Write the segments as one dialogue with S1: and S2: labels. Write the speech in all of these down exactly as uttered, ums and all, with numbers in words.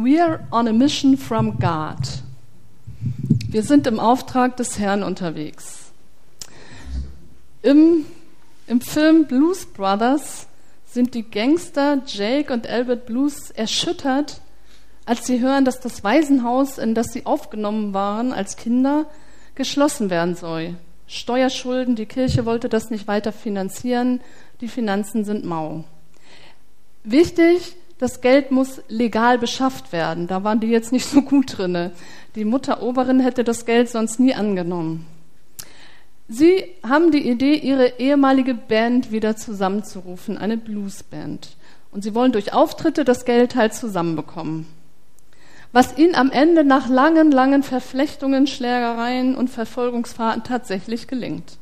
S1: We're on a mission from God. Wir sind im Auftrag des Herrn unterwegs. Im, im Film Blues Brothers sind die Gangster Jake und Albert Blues erschüttert, als sie hören, dass das Waisenhaus, in das sie aufgenommen waren als Kinder, geschlossen werden soll. Steuerschulden, die Kirche wollte das nicht weiter finanzieren, die Finanzen sind mau. Wichtig, das Geld muss legal beschafft werden. Da waren die jetzt nicht so gut drinne. Die Mutter-Oberin hätte das Geld sonst nie angenommen. Sie haben die Idee, ihre ehemalige Band wieder zusammenzurufen, eine Bluesband. Und sie wollen durch Auftritte das Geld halt zusammenbekommen. Was ihnen am Ende nach langen, langen Verflechtungen, Schlägereien und Verfolgungsfahrten tatsächlich gelingt.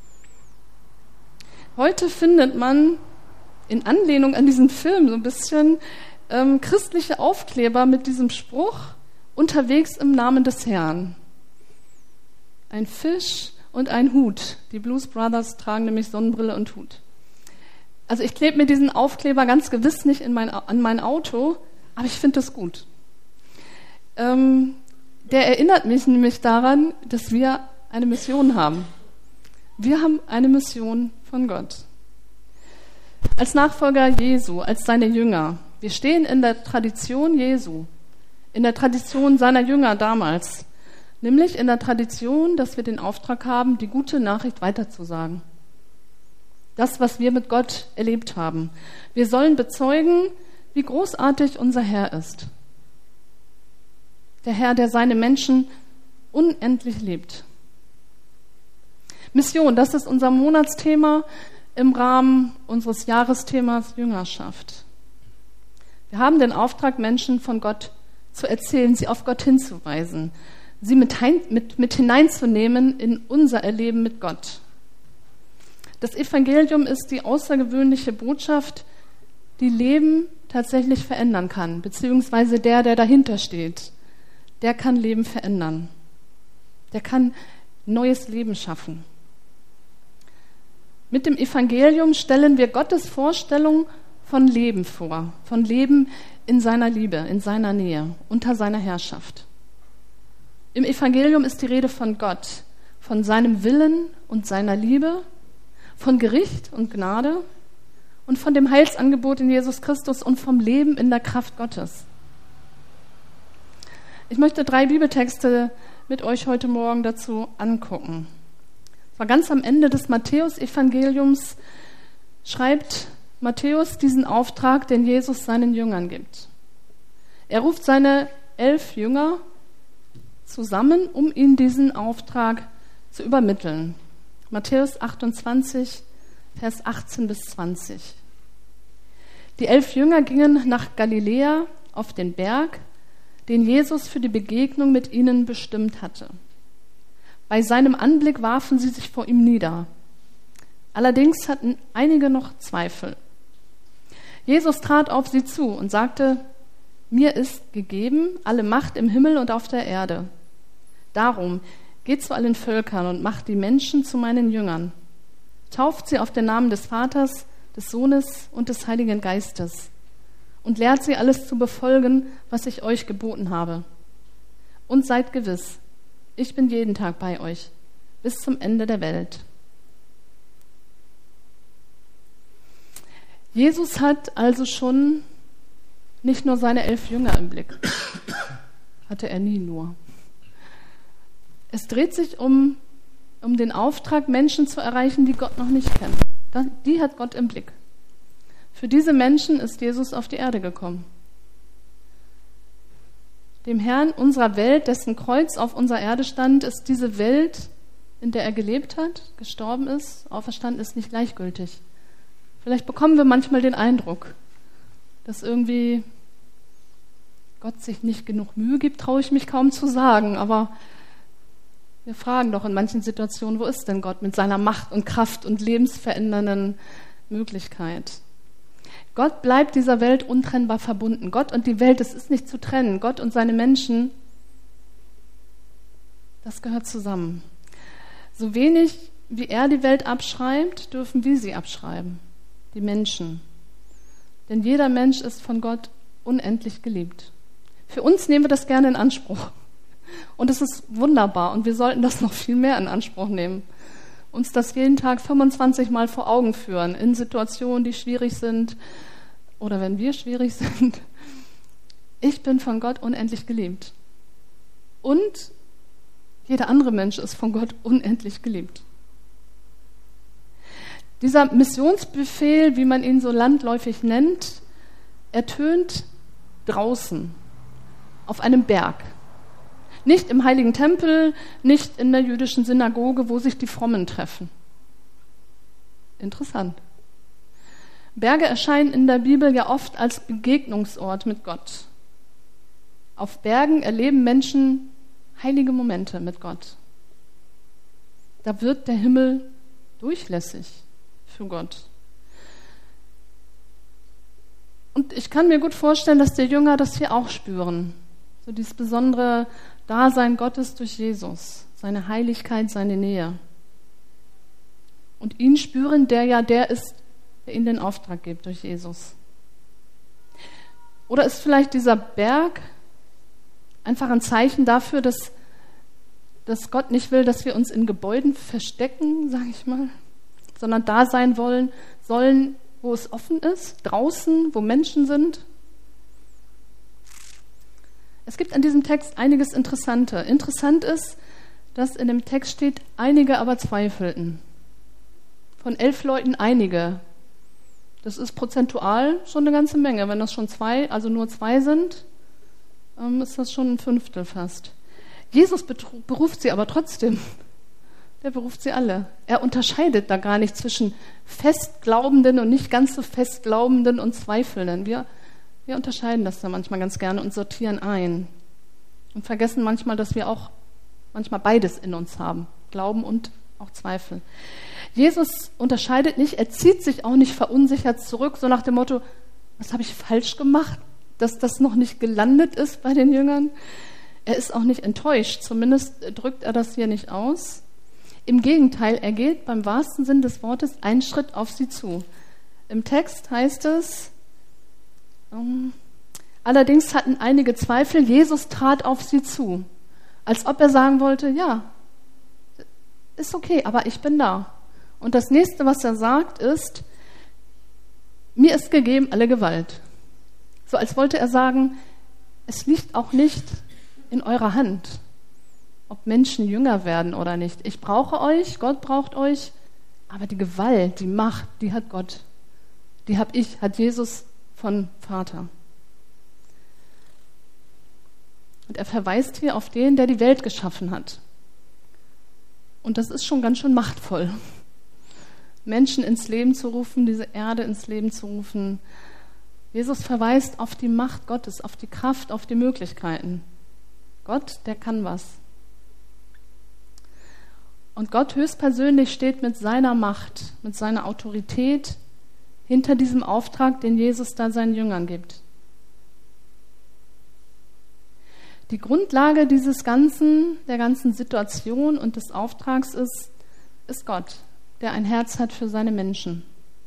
S1: Heute findet man in Anlehnung an diesen Film so ein bisschen ähm, christliche Aufkleber mit diesem Spruch: Unterwegs im Namen des Herrn. Ein Fisch und ein Hut. Die Blues Brothers tragen nämlich Sonnenbrille und Hut. Also ich klebe mir diesen Aufkleber ganz gewiss nicht in mein, an mein Auto, aber ich finde das gut. Ähm, der erinnert mich nämlich daran, dass wir eine Mission haben. Wir haben eine Mission von Gott. Als Nachfolger Jesu, als seine Jünger. Wir stehen in der Tradition Jesu, in der Tradition seiner Jünger damals, nämlich in der Tradition, dass wir den Auftrag haben, die gute Nachricht weiterzusagen. Das, was wir mit Gott erlebt haben. Wir sollen bezeugen, wie großartig unser Herr ist. Der Herr, der seine Menschen unendlich liebt. Mission, das ist unser Monatsthema im Rahmen unseres Jahresthemas Jüngerschaft. Wir haben den Auftrag, Menschen von Gott zu erzählen, sie auf Gott hinzuweisen, sie mit, mit, mit hineinzunehmen in unser Erleben mit Gott. Das Evangelium ist die außergewöhnliche Botschaft, die Leben tatsächlich verändern kann, beziehungsweise der, der dahinter steht, der kann Leben verändern. Der kann neues Leben schaffen. Mit dem Evangelium stellen wir Gottes Vorstellung von Leben vor, von Leben in seiner Liebe, in seiner Nähe, unter seiner Herrschaft. Im Evangelium ist die Rede von Gott, von seinem Willen und seiner Liebe, von Gericht und Gnade und von dem Heilsangebot in Jesus Christus und vom Leben in der Kraft Gottes. Ich möchte drei Bibeltexte mit euch heute Morgen dazu angucken. War ganz am Ende des Matthäus-Evangeliums schreibt Matthäus diesen Auftrag, den Jesus seinen Jüngern gibt. Er ruft seine elf Jünger zusammen, um ihnen diesen Auftrag zu übermitteln. Matthäus achtundzwanzig, Vers achtzehn bis zwanzig. Die elf Jünger gingen nach Galiläa auf den Berg, den Jesus für die Begegnung mit ihnen bestimmt hatte. Bei seinem Anblick warfen sie sich vor ihm nieder. Allerdings hatten einige noch Zweifel. Jesus trat auf sie zu und sagte: Mir ist gegeben alle Macht im Himmel und auf der Erde. Darum geht zu allen Völkern und macht die Menschen zu meinen Jüngern. Tauft sie auf den Namen des Vaters, des Sohnes und des Heiligen Geistes und lehrt sie alles zu befolgen, was ich euch geboten habe. Und seid gewiss, ich bin jeden Tag bei euch, bis zum Ende der Welt. Jesus hat also schon nicht nur seine elf Jünger im Blick. Hatte er nie nur. Es dreht sich um, um den Auftrag, Menschen zu erreichen, die Gott noch nicht kennen. Die hat Gott im Blick. Für diese Menschen ist Jesus auf die Erde gekommen. Dem Herrn unserer Welt, dessen Kreuz auf unserer Erde stand, ist diese Welt, in der er gelebt hat, gestorben ist, auferstanden ist, nicht gleichgültig. Vielleicht bekommen wir manchmal den Eindruck, dass irgendwie Gott sich nicht genug Mühe gibt, traue ich mich kaum zu sagen, aber wir fragen doch in manchen Situationen, wo ist denn Gott mit seiner Macht und Kraft und lebensverändernden Möglichkeit? Gott bleibt dieser Welt untrennbar verbunden. Gott und die Welt, das ist nicht zu trennen. Gott und seine Menschen, das gehört zusammen. So wenig wie er die Welt abschreibt, dürfen wir sie abschreiben, die Menschen. Denn jeder Mensch ist von Gott unendlich geliebt. Für uns nehmen wir das gerne in Anspruch. Und es ist wunderbar und wir sollten das noch viel mehr in Anspruch nehmen. Uns das jeden Tag fünfundzwanzig Mal vor Augen führen, in Situationen, die schwierig sind oder wenn wir schwierig sind. Ich bin von Gott unendlich geliebt. Und jeder andere Mensch ist von Gott unendlich geliebt. Dieser Missionsbefehl, wie man ihn so landläufig nennt, ertönt draußen, auf einem Berg. Nicht im Heiligen Tempel, nicht in der jüdischen Synagoge, wo sich die Frommen treffen. Interessant. Berge erscheinen in der Bibel ja oft als Begegnungsort mit Gott. Auf Bergen erleben Menschen heilige Momente mit Gott. Da wird der Himmel durchlässig für Gott. Und ich kann mir gut vorstellen, dass die Jünger das hier auch spüren. So dieses besondere Dasein Gottes durch Jesus, seine Heiligkeit, seine Nähe. Und ihn spüren, der ja der ist, der ihnen den Auftrag gibt durch Jesus. Oder ist vielleicht dieser Berg einfach ein Zeichen dafür, dass, dass Gott nicht will, dass wir uns in Gebäuden verstecken, sage ich mal, sondern da sein wollen, sollen, wo es offen ist, draußen, wo Menschen sind. Es gibt an diesem Text einiges Interessante. Interessant ist, dass in dem Text steht, einige aber zweifelten. Von elf Leuten einige. Das ist prozentual schon eine ganze Menge. Wenn das schon zwei, also nur zwei sind, ist das schon ein Fünftel fast. Jesus beruft sie aber trotzdem. Der beruft sie alle. Er unterscheidet da gar nicht zwischen Festglaubenden und nicht ganz so Festglaubenden und Zweifelnden. Wir, wir unterscheiden das da manchmal ganz gerne und sortieren ein. Und vergessen manchmal, dass wir auch manchmal beides in uns haben. Glauben und auch Zweifel. Jesus unterscheidet nicht, er zieht sich auch nicht verunsichert zurück, so nach dem Motto, was habe ich falsch gemacht, dass das noch nicht gelandet ist bei den Jüngern. Er ist auch nicht enttäuscht, zumindest drückt er das hier nicht aus. Im Gegenteil, er geht beim wahrsten Sinn des Wortes einen Schritt auf sie zu. Im Text heißt es, ähm, allerdings hatten einige Zweifel, Jesus trat auf sie zu, als ob er sagen wollte, ja, ist okay, aber ich bin da. Und das nächste, was er sagt, ist, mir ist gegeben alle Gewalt. So als wollte er sagen, es liegt auch nicht in eurer Hand, ob Menschen jünger werden oder nicht. Ich brauche euch, Gott braucht euch, aber die Gewalt, die Macht, die hat Gott. Die habe ich, hat Jesus von Vater. Und er verweist hier auf den, der die Welt geschaffen hat. Und das ist schon ganz schön machtvoll. Menschen ins Leben zu rufen, diese Erde ins Leben zu rufen. Jesus verweist auf die Macht Gottes, auf die Kraft, auf die Möglichkeiten. Gott, der kann was. Und Gott höchstpersönlich steht mit seiner Macht, mit seiner Autorität hinter diesem Auftrag, den Jesus da seinen Jüngern gibt. Die Grundlage dieses ganzen, der ganzen Situation und des Auftrags ist, ist Gott, der ein Herz hat für seine Menschen.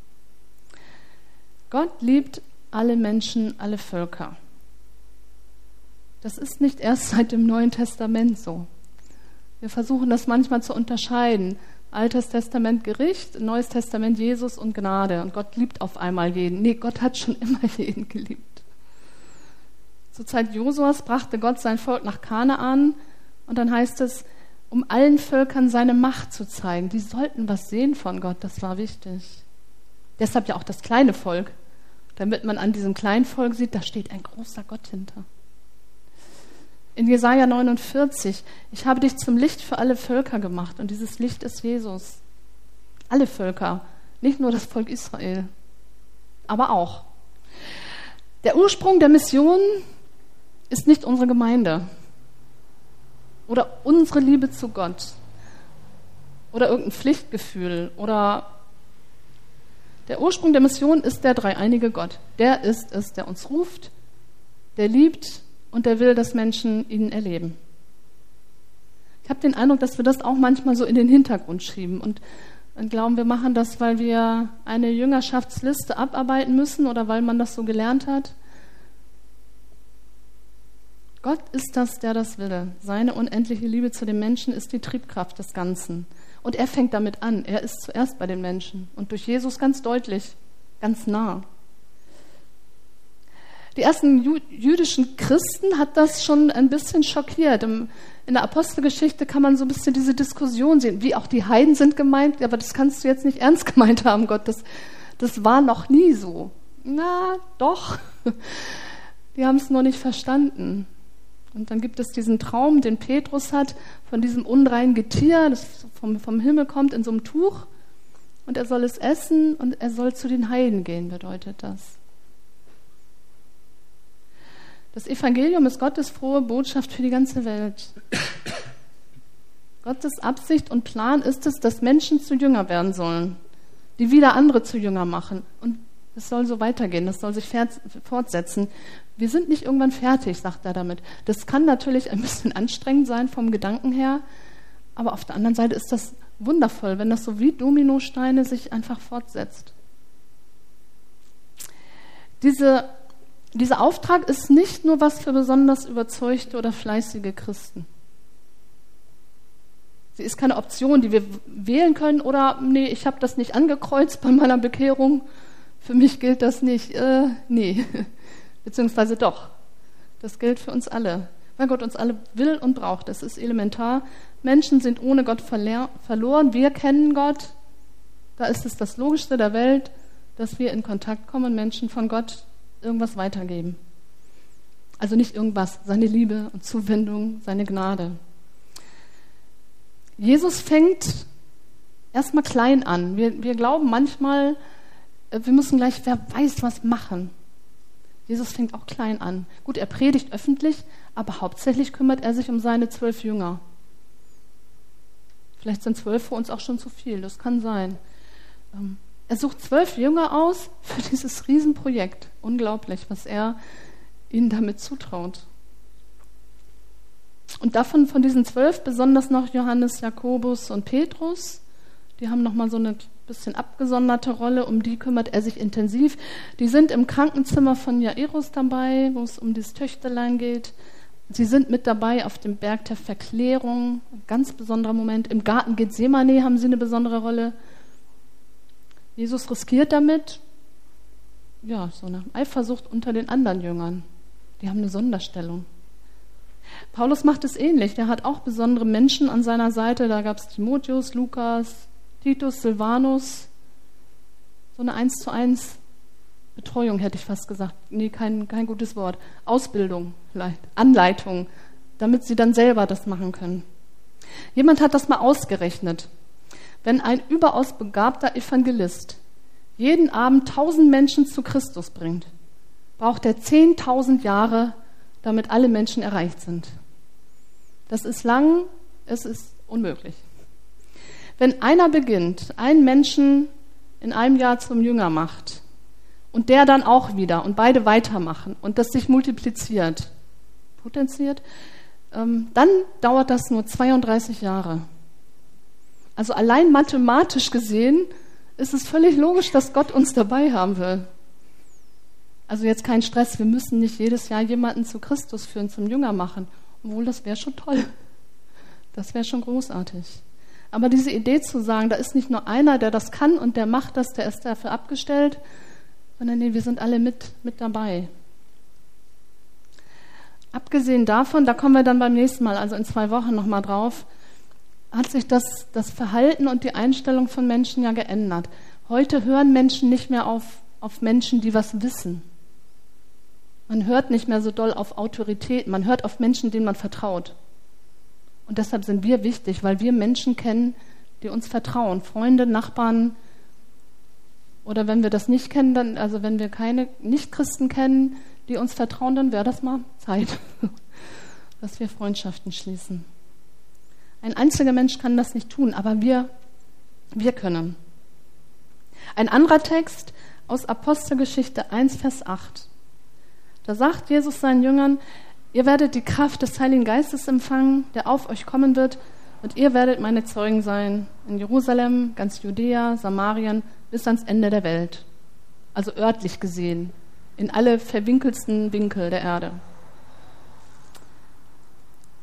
S1: Gott liebt alle Menschen, alle Völker. Das ist nicht erst seit dem Neuen Testament so. Wir versuchen das manchmal zu unterscheiden. Altes Testament Gericht, Neues Testament Jesus und Gnade. Und Gott liebt auf einmal jeden. Nee, Gott hat schon immer jeden geliebt. Zur Zeit Josuas brachte Gott sein Volk nach Kanaan und dann heißt es, um allen Völkern seine Macht zu zeigen. Die sollten was sehen von Gott, das war wichtig. Deshalb ja auch das kleine Volk, damit man an diesem kleinen Volk sieht, da steht ein großer Gott hinter. In Jesaja neunundvierzig, ich habe dich zum Licht für alle Völker gemacht und dieses Licht ist Jesus. Alle Völker, nicht nur das Volk Israel, aber auch. Der Ursprung der Mission ist nicht unsere Gemeinde oder unsere Liebe zu Gott oder irgendein Pflichtgefühl oder der Ursprung der Mission ist der dreieinige Gott. Der ist es, der uns ruft, der liebt und der will, dass Menschen ihn erleben. Ich habe den Eindruck, dass wir das auch manchmal so in den Hintergrund schieben und, und glauben, wir machen das, weil wir eine Jüngerschaftsliste abarbeiten müssen oder weil man das so gelernt hat. Gott ist das, der das will. Seine unendliche Liebe zu den Menschen ist die Triebkraft des Ganzen. Und er fängt damit an. Er ist zuerst bei den Menschen. Und durch Jesus ganz deutlich, ganz nah. Die ersten jü- jüdischen Christen hat das schon ein bisschen schockiert. Im, in der Apostelgeschichte kann man so ein bisschen diese Diskussion sehen, wie auch die Heiden sind gemeint, aber das kannst du jetzt nicht ernst gemeint haben, Gott, das, das war noch nie so. Na, doch. Die haben es noch nicht verstanden. Und dann gibt es diesen Traum, den Petrus hat, von diesem unreinen Getier, das vom, vom Himmel kommt in so einem Tuch. Und er soll es essen und er soll zu den Heiden gehen, bedeutet das. Das Evangelium ist Gottes frohe Botschaft für die ganze Welt. Gottes Absicht und Plan ist es, dass Menschen zu Jünger werden sollen, die wieder andere zu Jünger machen. Und es soll so weitergehen, das soll sich fortsetzen. Wir sind nicht irgendwann fertig, sagt er damit. Das kann natürlich ein bisschen anstrengend sein vom Gedanken her, aber auf der anderen Seite ist das wundervoll, wenn das so wie Dominosteine sich einfach fortsetzt. Diese Dieser Auftrag ist nicht nur was für besonders überzeugte oder fleißige Christen. Sie ist keine Option, die wir wählen können oder, nee, ich habe das nicht angekreuzt bei meiner Bekehrung, für mich gilt das nicht. Äh, nee, beziehungsweise doch. Das gilt für uns alle, weil Gott uns alle will und braucht. Das ist elementar. Menschen sind ohne Gott verler- verloren. Wir kennen Gott. Da ist es das Logischste der Welt, dass wir in Kontakt kommen und Menschen von Gott irgendwas weitergeben. Also nicht irgendwas, seine Liebe und Zuwendung, seine Gnade. Jesus fängt erstmal klein an. Wir, wir glauben manchmal, wir müssen gleich, wer weiß, was machen. Jesus fängt auch klein an. Gut, er predigt öffentlich, aber hauptsächlich kümmert er sich um seine zwölf Jünger. Vielleicht sind zwölf für uns auch schon zu viel, das kann sein. Er sucht zwölf Jünger aus für dieses Riesenprojekt. Unglaublich, was er ihnen damit zutraut. Und davon, von diesen zwölf, besonders noch Johannes, Jakobus und Petrus, die haben nochmal so eine bisschen abgesonderte Rolle, um die kümmert er sich intensiv. Die sind im Krankenzimmer von Jairus dabei, wo es um dieses Töchterlein geht. Sie sind mit dabei auf dem Berg der Verklärung, ein ganz besonderer Moment. Im Garten Gethsemane haben sie eine besondere Rolle. Jesus riskiert damit, ja, so eine Eifersucht unter den anderen Jüngern. Die haben eine Sonderstellung. Paulus macht es ähnlich. Der hat auch besondere Menschen an seiner Seite. Da gab es Timotheus, Lukas, Titus, Silvanus. So eine eins zu eins Betreuung, hätte ich fast gesagt. Nee, kein, kein gutes Wort. Ausbildung vielleicht, Anleitung, damit sie dann selber das machen können. Jemand hat das mal ausgerechnet. Wenn ein überaus begabter Evangelist jeden Abend tausend Menschen zu Christus bringt, braucht er zehntausend Jahre, damit alle Menschen erreicht sind. Das ist lang, es ist unmöglich. Wenn einer beginnt, einen Menschen in einem Jahr zum Jünger macht und der dann auch wieder und beide weitermachen und das sich multipliziert, potenziert, ähm, dann dauert das nur zweiunddreißig Jahre. Also allein mathematisch gesehen ist es völlig logisch, dass Gott uns dabei haben will. Also jetzt kein Stress, wir müssen nicht jedes Jahr jemanden zu Christus führen, zum Jünger machen. Obwohl, das wäre schon toll. Das wäre schon großartig. Aber diese Idee zu sagen, da ist nicht nur einer, der das kann und der macht das, der ist dafür abgestellt, sondern nee, wir sind alle mit, mit dabei. Abgesehen davon, da kommen wir dann beim nächsten Mal, also in zwei Wochen nochmal drauf, hat sich das, das Verhalten und die Einstellung von Menschen ja geändert. Heute hören Menschen nicht mehr auf, auf Menschen, die was wissen. Man hört nicht mehr so doll auf Autorität, man hört auf Menschen, denen man vertraut. Und deshalb sind wir wichtig, weil wir Menschen kennen, die uns vertrauen. Freunde, Nachbarn. Oder wenn wir das nicht kennen, dann, also wenn wir keine Nichtchristen kennen, die uns vertrauen, dann wäre das mal Zeit, dass wir Freundschaften schließen. Ein einziger Mensch kann das nicht tun, aber wir, wir können. Ein anderer Text aus Apostelgeschichte eins, Vers acht. Da sagt Jesus seinen Jüngern, ihr werdet die Kraft des Heiligen Geistes empfangen, der auf euch kommen wird, und ihr werdet meine Zeugen sein in Jerusalem, ganz Judäa, Samarien, bis ans Ende der Welt. Also örtlich gesehen, in alle verwinkelsten Winkel der Erde.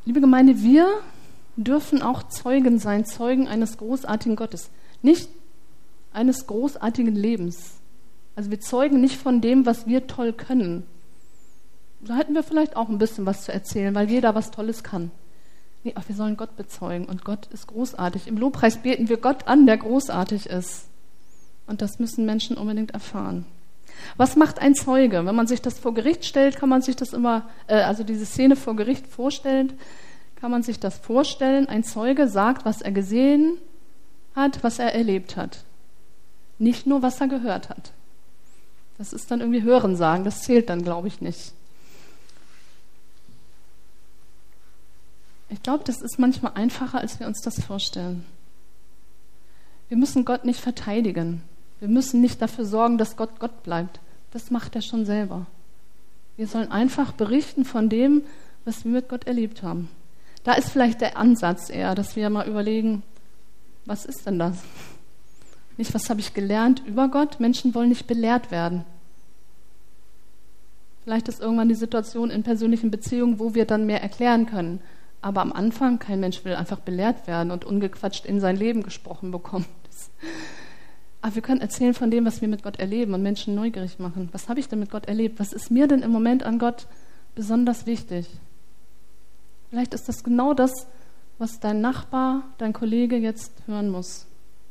S1: Liebe Gemeinde, wir dürfen auch Zeugen sein, Zeugen eines großartigen Gottes. Nicht eines großartigen Lebens. Also wir zeugen nicht von dem, was wir toll können. Da hätten wir vielleicht auch ein bisschen was zu erzählen, weil jeder was Tolles kann. Nee, aber wir sollen Gott bezeugen und Gott ist großartig. Im Lobpreis beten wir Gott an, der großartig ist. Und das müssen Menschen unbedingt erfahren. Was macht ein Zeuge? Wenn man sich das vor Gericht stellt, kann man sich das immer, äh, also diese Szene vor Gericht vorstellen, kann man sich das vorstellen. Ein Zeuge sagt, was er gesehen hat, was er erlebt hat. Nicht nur, was er gehört hat. Das ist dann irgendwie Hörensagen, das zählt dann, glaube ich, nicht. Ich glaube, das ist manchmal einfacher, als wir uns das vorstellen. Wir müssen Gott nicht verteidigen. Wir müssen nicht dafür sorgen, dass Gott Gott bleibt. Das macht er schon selber. Wir sollen einfach berichten von dem, was wir mit Gott erlebt haben. Da ist vielleicht der Ansatz eher, dass wir mal überlegen, was ist denn das? Nicht, was habe ich gelernt über Gott? Menschen wollen nicht belehrt werden. Vielleicht ist irgendwann die Situation in persönlichen Beziehungen, wo wir dann mehr erklären können. Aber am Anfang, kein Mensch will einfach belehrt werden und ungequatscht in sein Leben gesprochen bekommen. Das, aber wir können erzählen von dem, was wir mit Gott erleben und Menschen neugierig machen. Was habe ich denn mit Gott erlebt? Was ist mir denn im Moment an Gott besonders wichtig? Vielleicht ist das genau das, was dein Nachbar, dein Kollege jetzt hören muss.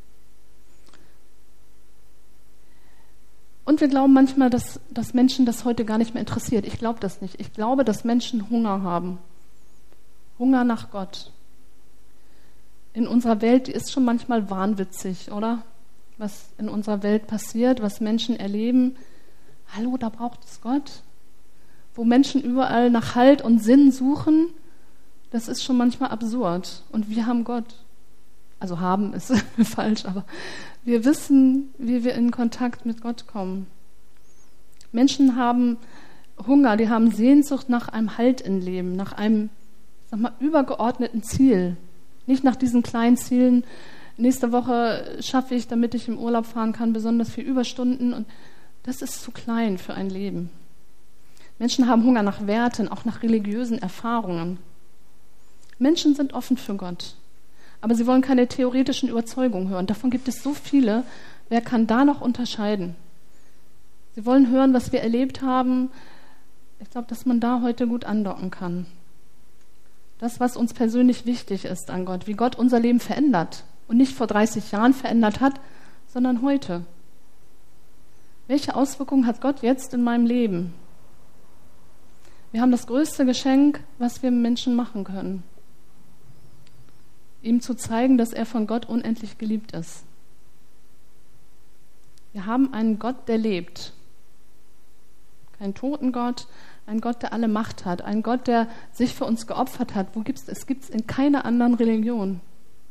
S1: Und wir glauben manchmal, dass, dass Menschen das heute gar nicht mehr interessiert. Ich glaube das nicht. Ich glaube, dass Menschen Hunger haben. Hunger nach Gott. In unserer Welt, die ist schon manchmal wahnwitzig, oder? Was in unserer Welt passiert, was Menschen erleben. Hallo, da braucht es Gott. Wo Menschen überall nach Halt und Sinn suchen, das ist schon manchmal absurd. Und wir haben Gott. Also haben ist falsch, aber wir wissen, wie wir in Kontakt mit Gott kommen. Menschen haben Hunger, die haben Sehnsucht nach einem Halt im Leben, nach einem, sag mal, übergeordneten Ziel. Nicht nach diesen kleinen Zielen, nächste Woche schaffe ich, damit ich im Urlaub fahren kann, besonders viel Überstunden. Und das ist zu klein für ein Leben. Menschen haben Hunger nach Werten, auch nach religiösen Erfahrungen. Menschen sind offen für Gott. Aber sie wollen keine theoretischen Überzeugungen hören. Davon gibt es so viele. Wer kann da noch unterscheiden? Sie wollen hören, was wir erlebt haben. Ich glaube, dass man da heute gut andocken kann. Das, was uns persönlich wichtig ist an Gott, wie Gott unser Leben verändert und nicht vor dreißig Jahren verändert hat, sondern heute. Welche Auswirkungen hat Gott jetzt in meinem Leben? Wir haben das größte Geschenk, was wir Menschen machen können. Ihm zu zeigen, dass er von Gott unendlich geliebt ist. Wir haben einen Gott, der lebt. Keinen toten Gott, einen Gott, der alle Macht hat, einen Gott, der sich für uns geopfert hat. Wo gibt's, es gibt es in keiner anderen Religion.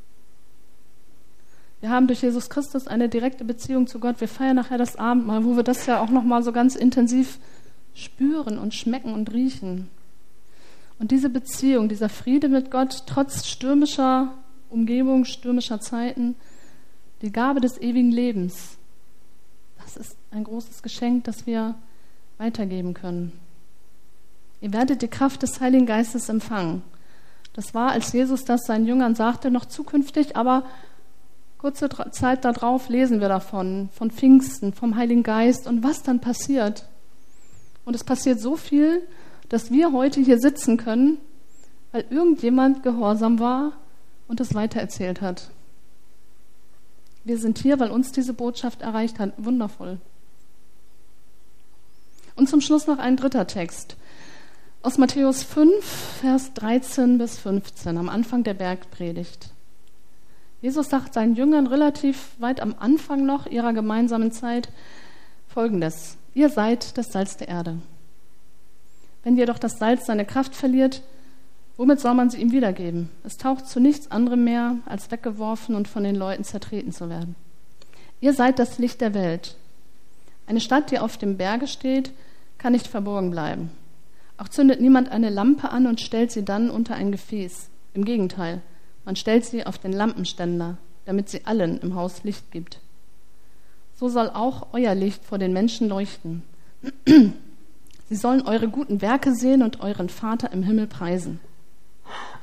S1: Wir haben durch Jesus Christus eine direkte Beziehung zu Gott. Wir feiern nachher das Abendmahl, wo wir das ja auch nochmal so ganz intensiv spüren und schmecken und riechen. Und diese Beziehung, dieser Friede mit Gott, trotz stürmischer Umgebung, stürmischer Zeiten, die Gabe des ewigen Lebens, das ist ein großes Geschenk, das wir weitergeben können. Ihr werdet die Kraft des Heiligen Geistes empfangen. Das war, als Jesus das seinen Jüngern sagte, noch zukünftig, aber kurze Zeit darauf lesen wir davon, von Pfingsten, vom Heiligen Geist und was dann passiert. Und es passiert so viel, dass wir heute hier sitzen können, weil irgendjemand gehorsam war und es weitererzählt hat. Wir sind hier, weil uns diese Botschaft erreicht hat. Wundervoll. Und zum Schluss noch ein dritter Text. Aus Matthäus fünf, Vers dreizehn bis fünfzehn, am Anfang der Bergpredigt. Jesus sagt seinen Jüngern relativ weit am Anfang noch ihrer gemeinsamen Zeit Folgendes: Ihr seid das Salz der Erde. Wenn jedoch das Salz seine Kraft verliert, womit soll man sie ihm wiedergeben? Es taucht zu nichts anderem mehr, als weggeworfen und von den Leuten zertreten zu werden. Ihr seid das Licht der Welt. Eine Stadt, die auf dem Berge steht, kann nicht verborgen bleiben. Auch zündet niemand eine Lampe an und stellt sie dann unter ein Gefäß. Im Gegenteil, man stellt sie auf den Lampenständer, damit sie allen im Haus Licht gibt. So soll auch euer Licht vor den Menschen leuchten. Sie sollen eure guten Werke sehen und euren Vater im Himmel preisen.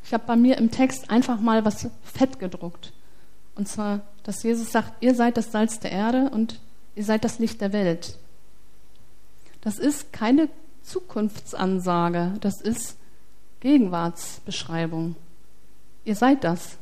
S1: Ich habe bei mir im Text einfach mal was fett gedruckt. Und zwar, dass Jesus sagt, ihr seid das Salz der Erde und ihr seid das Licht der Welt. Das ist keine Zukunftsansage, das ist Gegenwartsbeschreibung. Ihr seid das.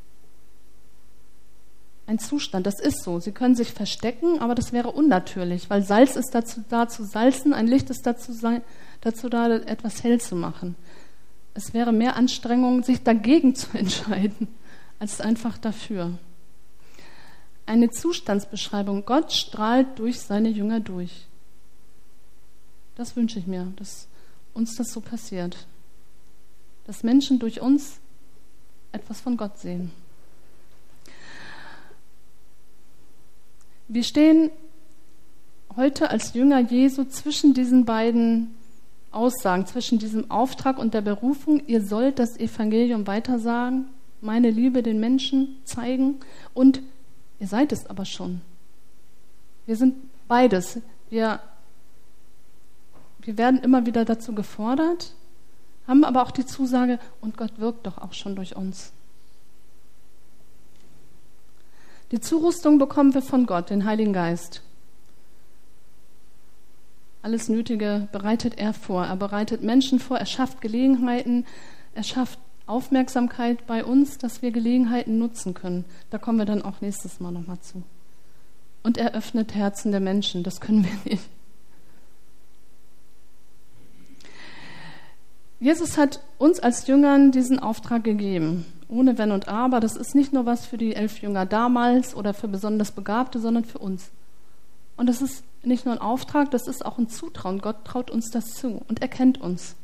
S1: Ein Zustand, das ist so. Sie können sich verstecken, aber das wäre unnatürlich, weil Salz ist dazu da zu salzen, ein Licht ist dazu, dazu da, etwas hell zu machen. Es wäre mehr Anstrengung, sich dagegen zu entscheiden, als einfach dafür. Eine Zustandsbeschreibung. Gott strahlt durch seine Jünger durch. Das wünsche ich mir, dass uns das so passiert. Dass Menschen durch uns etwas von Gott sehen. Wir stehen heute als Jünger Jesu zwischen diesen beiden Aussagen, zwischen diesem Auftrag und der Berufung. Ihr sollt das Evangelium weitersagen, meine Liebe den Menschen zeigen und ihr seid es aber schon. Wir sind beides. Wir, wir werden immer wieder dazu gefordert, haben aber auch die Zusage, und Gott wirkt doch auch schon durch uns. Die Zurüstung bekommen wir von Gott, den Heiligen Geist. Alles Nötige bereitet er vor. Er bereitet Menschen vor, er schafft Gelegenheiten, er schafft Aufmerksamkeit bei uns, dass wir Gelegenheiten nutzen können. Da kommen wir dann auch nächstes Mal nochmal zu. Und er öffnet Herzen der Menschen, das können wir nicht. Jesus hat uns als Jüngern diesen Auftrag gegeben, ohne Wenn und Aber. Das ist nicht nur was für die elf Jünger damals oder für besonders Begabte, sondern für uns. Und das ist nicht nur ein Auftrag, das ist auch ein Zutrauen. Gott traut uns das zu und er kennt uns.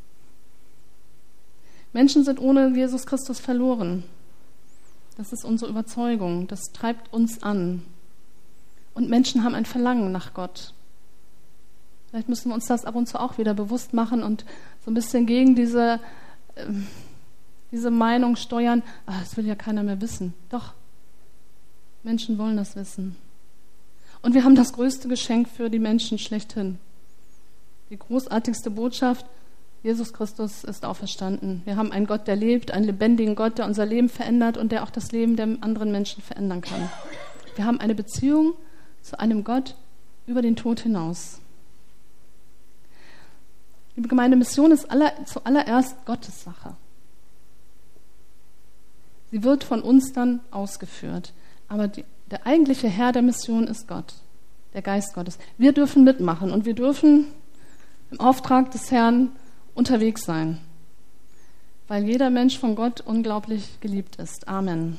S1: Menschen sind ohne Jesus Christus verloren. Das ist unsere Überzeugung, das treibt uns an. Und Menschen haben ein Verlangen nach Gott. Vielleicht müssen wir uns das ab und zu auch wieder bewusst machen und so ein bisschen gegen diese, äh, diese Meinung steuern, ach, das will ja keiner mehr wissen. Doch, Menschen wollen das wissen. Und wir haben das größte Geschenk für die Menschen schlechthin. Die großartigste Botschaft, Jesus Christus ist auferstanden. Wir haben einen Gott, der lebt, einen lebendigen Gott, der unser Leben verändert und der auch das Leben der anderen Menschen verändern kann. Wir haben eine Beziehung zu einem Gott über den Tod hinaus. Liebe Gemeinde, Mission ist aller, zuallererst Gottes Sache. Sie wird von uns dann ausgeführt. Aber die, der eigentliche Herr der Mission ist Gott, der Geist Gottes. Wir dürfen mitmachen und wir dürfen im Auftrag des Herrn unterwegs sein, weil jeder Mensch von Gott unglaublich geliebt ist. Amen.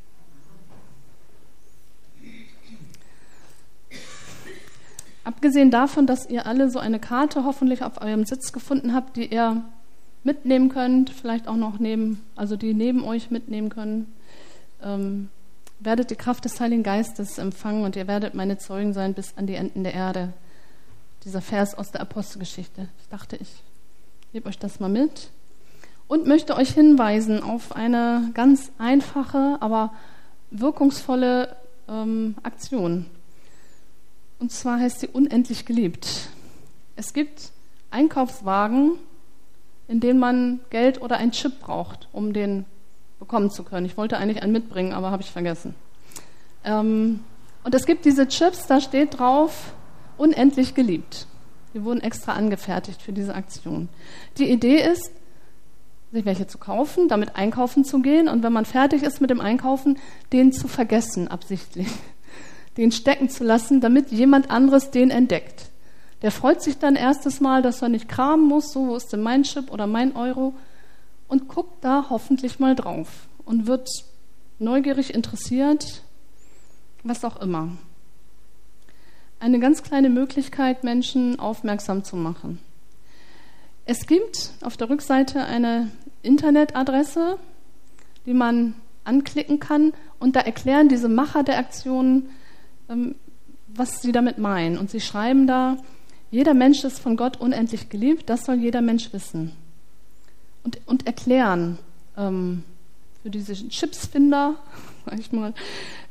S1: Abgesehen davon, dass ihr alle so eine Karte hoffentlich auf eurem Sitz gefunden habt, die ihr mitnehmen könnt, vielleicht auch noch neben, also die neben euch mitnehmen können, ähm, werdet die Kraft des Heiligen Geistes empfangen und ihr werdet meine Zeugen sein bis an die Enden der Erde. Dieser Vers aus der Apostelgeschichte. Ich dachte, ich gebe euch das mal mit und möchte euch hinweisen auf eine ganz einfache, aber wirkungsvolle ähm, Aktion. Und zwar heißt sie unendlich geliebt. Es gibt Einkaufswagen, in denen man Geld oder einen Chip braucht, um den bekommen zu können. Ich wollte eigentlich einen mitbringen, aber habe ich vergessen. Ähm, und es gibt diese Chips, da steht drauf, unendlich geliebt. Die wurden extra angefertigt für diese Aktion. Die Idee ist, sich welche zu kaufen, damit einkaufen zu gehen und wenn man fertig ist mit dem Einkaufen, den zu vergessen absichtlich. Den stecken zu lassen, damit jemand anderes den entdeckt. Der freut sich dann erstes Mal, dass er nicht kramen muss, so, wo ist denn mein Chip oder mein Euro, und guckt da hoffentlich mal drauf und wird neugierig interessiert, was auch immer. Eine ganz kleine Möglichkeit, Menschen aufmerksam zu machen. Es gibt auf der Rückseite eine Internetadresse, die man anklicken kann und da erklären diese Macher der Aktionen, was sie damit meinen. Und sie schreiben da, jeder Mensch ist von Gott unendlich geliebt, das soll jeder Mensch wissen. Und, und erklären ähm, für diese Chipsfinder, sag ich mal,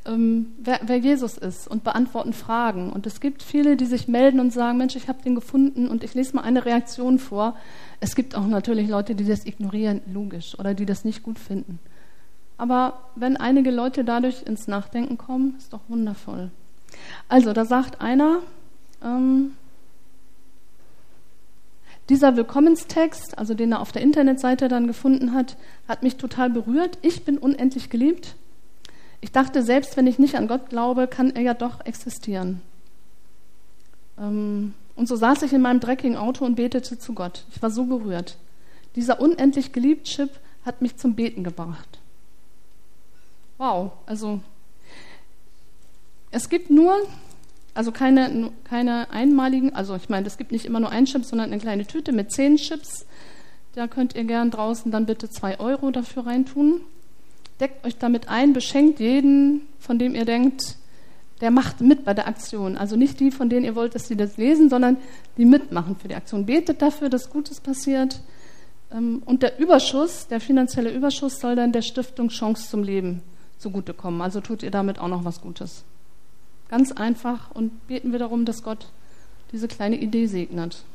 S1: ähm, wer, wer Jesus ist und beantworten Fragen. Und es gibt viele, die sich melden und sagen, Mensch, ich habe den gefunden und ich lese mal eine Reaktion vor. Es gibt auch natürlich Leute, die das ignorieren, logisch, oder die das nicht gut finden. Aber wenn einige Leute dadurch ins Nachdenken kommen, ist doch wundervoll. Also, da sagt einer, ähm, dieser Willkommenstext, also den er auf der Internetseite dann gefunden hat, hat mich total berührt. Ich bin unendlich geliebt. Ich dachte, selbst wenn ich nicht an Gott glaube, kann er ja doch existieren. Ähm, und so saß ich in meinem dreckigen Auto und betete zu Gott. Ich war so berührt. Dieser unendlich geliebt Chip hat mich zum Beten gebracht. Wow, also es gibt nur, also keine, keine einmaligen, also ich meine, es gibt nicht immer nur einen Chip, sondern eine kleine Tüte mit zehn Chips. Da könnt ihr gern draußen dann bitte zwei Euro dafür reintun. Deckt euch damit ein, beschenkt jeden, von dem ihr denkt, der macht mit bei der Aktion. Also nicht die, von denen ihr wollt, dass sie das lesen, sondern die mitmachen für die Aktion. Betet dafür, dass Gutes passiert. Und der Überschuss, der finanzielle Überschuss, soll dann der Stiftung Chance zum Leben zugutekommen. Also tut ihr damit auch noch was Gutes. Ganz einfach und beten wir darum, dass Gott diese kleine Idee segnet.